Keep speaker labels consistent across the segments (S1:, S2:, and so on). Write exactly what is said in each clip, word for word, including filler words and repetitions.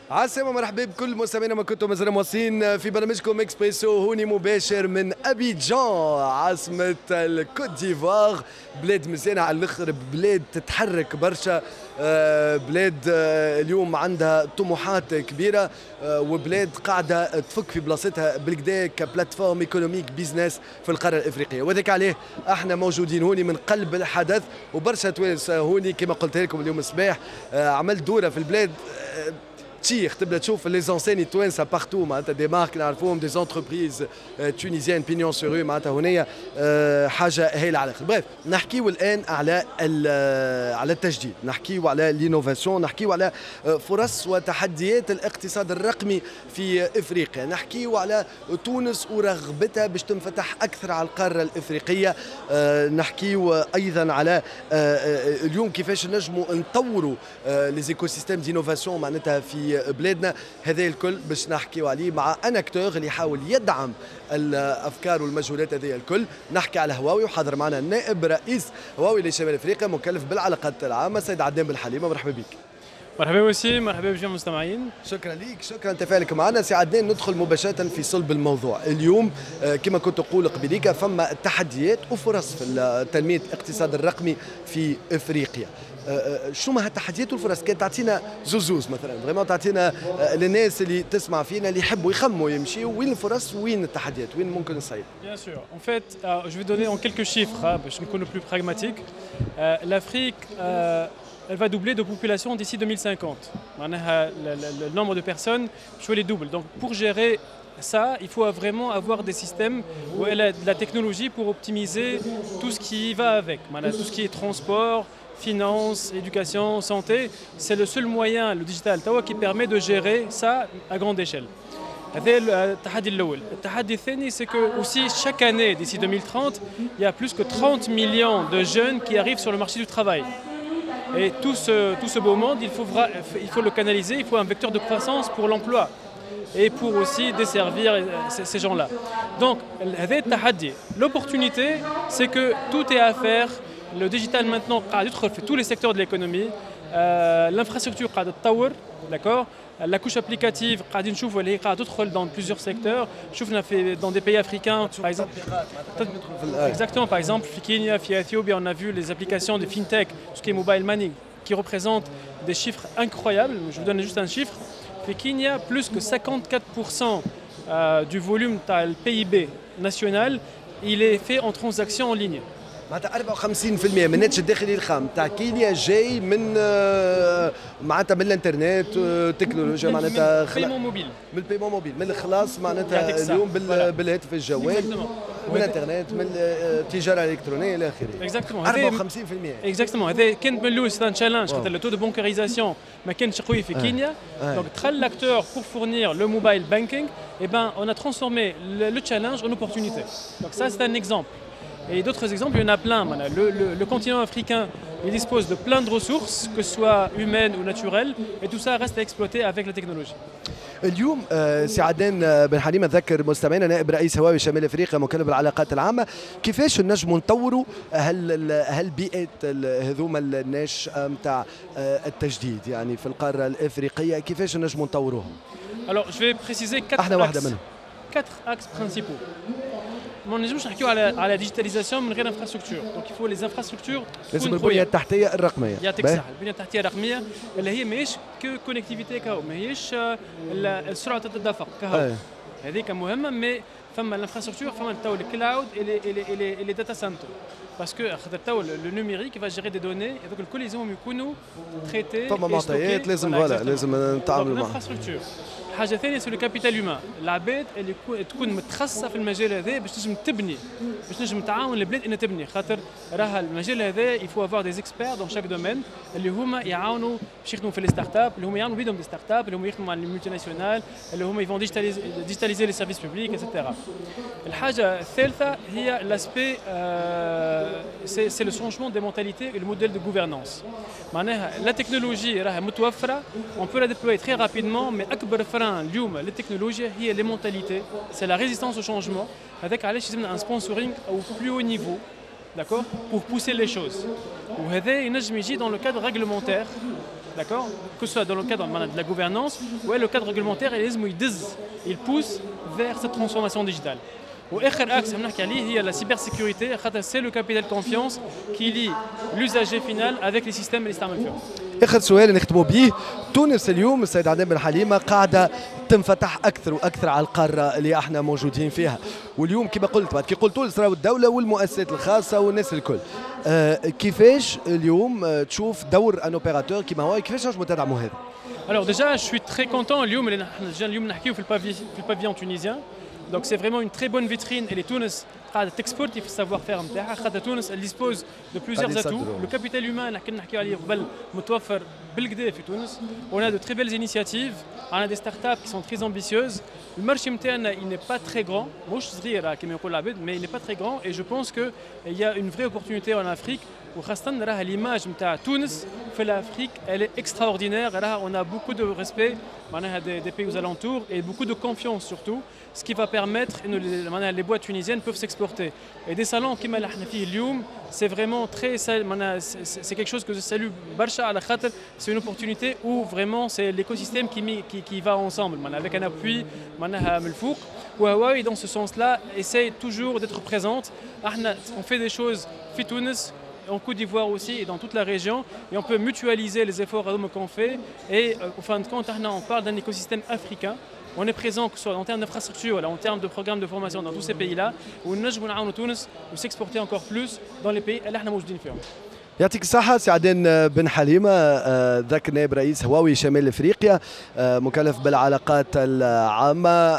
S1: عسلامة مرحبا بكل مستمعينا ما كنتم مازال مواصلين في برنامجكم اكسبريسو هوني مباشر من ابيجان عاصمة الكوت ديفوار. بلاد مزيانة على الاخر، بلاد تتحرك برشا، بلاد اليوم عندها طموحات كبيرة، وبلاد قاعدة تفك في بلاصتها بالكدا كبلاتفورم ايكونوميك بيزنس في القارة الافريقية، وذلك عليه احنا موجودين هوني من قلب الحدث. وبرشا توانسة هوني كما قلت لكم اليوم الصباح عملت دورة في البلاد تشيخ تبدا تشوف لي زونسيني توانسه بارتو معناتها دي مارك نعرفوهم دي زونتربريز تونيزيان بينيون سور معناتها هنايا حاجه هايله على الاخر. بريف نحكيو الان على على التجديد، نحكيو على لينوفاسيون، نحكيو على فرص وتحديات الاقتصاد الرقمي في افريقيا، نحكيو على تونس ورغبتها باش تنفتح اكثر على القاره الافريقيه، نحكيو ايضا على اليوم كيفاش نجموا نطوروا لي زيكو سيستيم دينوفاسيون معناتها في بلادنا. هذا الكل باش نحكيو عليه مع ان اكتور اللي يحاول يدعم الافكار والمجهودات هذه الكل. نحكي على هواوي وحاضر معنا النائب رئيس هواوي لشمال افريقيا مكلف بالعلاقات العامه سيد عدنان بن حليمه. مرحبا بك.
S2: مرحبا وسيم، مرحبا بجميع المستمعين.
S1: شكرا ليك، شكرا لتفاعلك معنا. سي عدنان ندخل مباشره في صلب الموضوع. اليوم كما كنت تقول قبليك فما تحديات وفرص في تنميه الاقتصاد الرقمي في افريقيا. شو ما هالتحديات والفرص؟ كانت تعطينا زوزوز مثلا فريمون تعطينا للناس اللي تسمع فينا اللي يحبوا يخموا يمشيوا وين الفرص وين التحديات وين ممكن نصيب.
S2: Bien sûr. En fait, euh, je vais donner en quelques chiffres باش نكونوا plus pragmatiques. Euh, L'Afrique euh, elle va doubler de population d'ici deux mille cinquante. معناها le, le, le nombre de personnes je les double. Donc pour gérer ça, il faut vraiment avoir des systèmes où elle a de la technologie pour optimiser tout ce qui va avec. Tout ce qui est transport, finance, éducation, santé, c'est le seul moyen, le digital qui permet de gérer ça à grande échelle. هذا التحدي الأول. التحدي الثاني c'est que aussi chaque année d'ici deux mille trente, il y a plus que trente millions de jeunes qui arrivent sur le marché du travail. Et tout ce tout ce beau monde, il faut il faut le canaliser, il faut un vecteur de croissance pour l'emploi et pour aussi desservir ces, ces gens-là. Donc, l'opportunité, c'est que tout est à faire. Le digital maintenant fait tous les secteurs de l'économie. Euh, L'infrastructure d'accord. La couche applicative dans plusieurs secteurs. Dans des pays africains, par exemple, exactement, par exemple, au Kenya, en Éthiopie, on a vu les applications de fintech, tout ce qui est mobile money, qui représentent des chiffres incroyables. Je vous donne juste un chiffre. Au Kenya, plus que cinquante-quatre pour cent euh, du volume du P I B national, il est fait en transactions en ligne.
S1: معناتها أربعة وخمسين بالمئة من الناتج الداخلي الخام تاع كينيا جاي من معناتها من الانترنت تكنولوجيا معناتها
S2: من البيمون موبيل
S1: من البيمون موبيل من الخلاص معناتها اليوم بالهاتف الجوال من الانترنت من التجاره الالكترونيه الى اخره.
S2: اكزاكتومون
S1: أربعة وخمسين بالمئة
S2: اكزاكتومون. هذا كان من الاول سي ان تشالنج خاطر لو تو دو بانكاريزاسيون ما كانش قوي في كينيا. دونك دخل لاكتور بور فورنير لو موبايل بانكينغ. Et ben on a transformé le, le challenge en opportunité. Donc ça c'est un exemple. Et d'autres exemples, il y en a plein. Le, le, le continent africain il dispose de plein de ressources, que ce soit humaines ou naturelles, et tout ça reste à exploiter avec la technologie.
S1: اليوم سي عدنان بن حليمه ذكر مستمعينا نائب رئيس هواوي شمال افريقيا مكلف بالعلاقات العامه كيفاش نجموا نطوروا هال هالبيئات هذوما الناشئه نتاع التجديد يعني في القاره الافريقيه كيفاش نجموا نطوروهم.
S2: Alors je vais préciser quatre
S1: احنا واحده منهم.
S2: Quatre axes principaux. ما نجموش نحكيو على على ديجيتاليزاسيون من غير انفراستركتور. دونك يفو لي انفراستركتور
S1: لازم البنيه التحتيه الرقميه.
S2: يعطيك الصحه. البنيه التحتيه الرقميه اللي هي ماهيش كونيكتيفيتي كهو ماهيش سرعه التدفق كهو. هذيك مهمه مي فما الانفراستركتور فما تو الكلاود et les data centers. Parce que خاطر le numérique va gérer des données et donc الكل لازمهم يكونوا تريتي.
S1: فما معطيات لازم فوالا لازم نتعاملوا معها.
S2: الانفراستركتور. حاجه ثانيه سو لو كابيتال هيومان. العباد اللي تكون متخصصه في المجال هذا باش تنجم تبني باش تنجم تعاون البلاد انها تبني خاطر راها المجال هذا يفو افوار دي اكسبير دون شاك دومين اللي هما يعاونوا باش يخدموا في لي ستارت اب اللي هما يعاونوا بيدهم دي ستارت اب اللي هما يخدموا مع الملتي ناسيونال اللي هما يفون ديجيتاليزي لي سيرفيس بوبليك ايتترا. الحاجه الثالثه هي لاسبي سي سي لو شونجمون دي مونتاليتي et le modèle de gouvernance. معناها لا تكنولوجي راها متوفره on peut la déployer très rapidement mais اكبر فران اليوم للتكنولوجيا هي لي مونتاليتي سي لا ريزيستانس au changement. هذاك علاش لازمنا ان سبونسورينغ او بلو او نيفو d'accord pour pousser les choses. وهذا ينجم يجي dans le cadre réglementaire d'accord, que ce soit dans le cadre de la gouvernance ou le cadre réglementaire, il pousse vers cette transformation digitale. واخر axe نحكي عليه هي la cybersécurité خاطر c'est le capital confiance qui lie l'usager final avec les systèmes اللي يستعمل فيهم.
S1: اخر سؤال نختموا به، تونس اليوم السيد عدنان بن حليمه قاعده تنفتح اكثر واكثر على القاره اللي احنا موجودين فيها، واليوم كما قلت بعد كي قلت تونس راهو الدوله والمؤسسات الخاصه والناس الكل. آه كيفاش اليوم آه تشوف دور ان اوبيراتور كيما هو، كيفاش نجموا تدعموا هذا؟
S2: Alors déjà je suis très content اليوم اللي نحن اليوم نحكيو في le pavillon tunisien. Donc c'est vraiment une très bonne vitrine et les Tunis قاعدة تكسبورت في savoir-faire نتاعها خاطر تونس elle dispose de plusieurs atouts. Le capital humain اللي كنا نحكيو عليه قبل متوفر بالكدا في تونس. On a de très belles initiatives, on a des startups qui sont très ambitieuses. Le marché نتاعنا il n'est pas très grand, مش صغير كما يقول العباد, mais il n'est pas très grand et je pense que il y a une vraie opportunité en Afrique. وخاصة راها l'image نتاع تونس في l'Afrique elle est extraordinaire. راها on a beaucoup de respect معناها des, des pays aux alentours et beaucoup de confiance surtout, ce qui va permettre que les boîtes tunisiennes peuvent s'exporter. Et des salons comme اللي احنا فيه اليوم c'est vraiment très c'est quelque chose que je salue برشا على خاطر c'est une opportunité où vraiment c'est l'écosystème qui, qui, qui va ensemble avec un appui معناها من الفوق. Huawei dans ce sens-là essaye toujours d'être présente. On fait des choses في تونس, en Côte d'Ivoire aussi et dans toute la région, et on peut mutualiser les efforts qu'on fait et euh, au fin de compte on parle d'un écosystème africain. On est présent que ce soit en termes d'infrastructure, en termes de programmes de formation dans tous ces pays-là, où nous نجموا تونس s'exporter encore plus dans les pays اللي احنا موجودين فيهم.
S1: يعطيك الصحة سي عدنان بن حليمة، ذاك نائب رئيس هواوي شمال افريقيا، مكلف بالعلاقات العامة،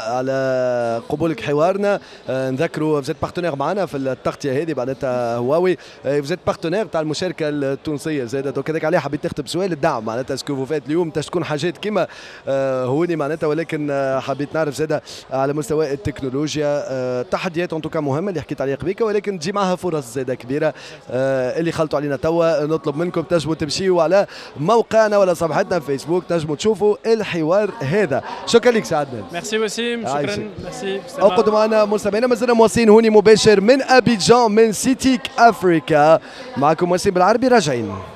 S1: على قبولك حوارنا. نذكروا فزيت بارتنير معنا في التغطية هذه معناتها هواوي، فزيت بارتنير تاع المشاركة التونسية زادت، وكذلك عليه حبيت نختم سؤال الدعم معناتها سكو فو فات اليوم تكون حاجات كيما هوني معناتها، ولكن حبيت نعرف زادة على مستوى التكنولوجيا تحديات انتوكا مهمة اللي حكيت عليها قبيكا، ولكن تجي معها فرص زادة كبيرة اللي خلطوا علينا. نطلب منكم تنجموا تمشيوا على موقعنا ولا صفحتنا في فيسبوك تنجموا تشوفوا الحوار هذا. شكرا لك سي عدنان.
S2: ميرسي وسيم، شكرا. ميرسي.
S1: اقعدوا معنا مستمعينا، مازلنا مواصلين هوني مباشر من ابيجان من سيتيك افريكا، معكم وسيم بالعربي، راجعين.